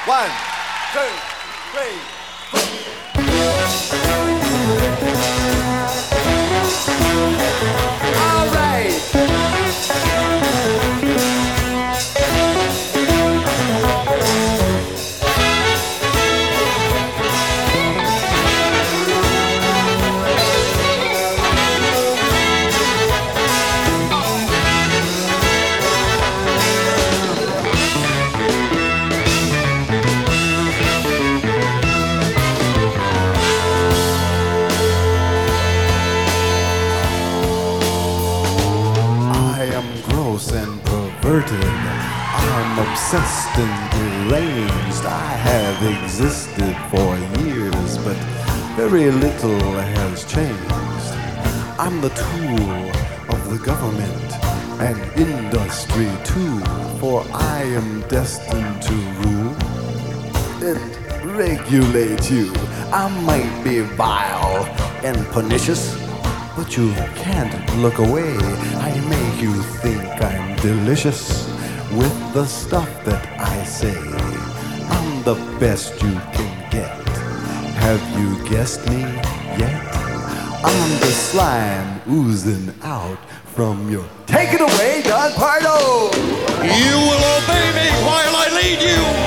One, two, three. All right. And perverted, I'm obsessed and deranged. I have existed for years, but very little has changed. I'm the tool of the government and industry too, for I am destined to rule and regulate you. I might be vile and pernicious, but you can't look away. I make you think I'm delicious with the stuff that I say. I'm the best you can get. Have you guessed me yet? I'm the slime oozing out from your... Take it away, Don Pardo! You will obey me while I lead you.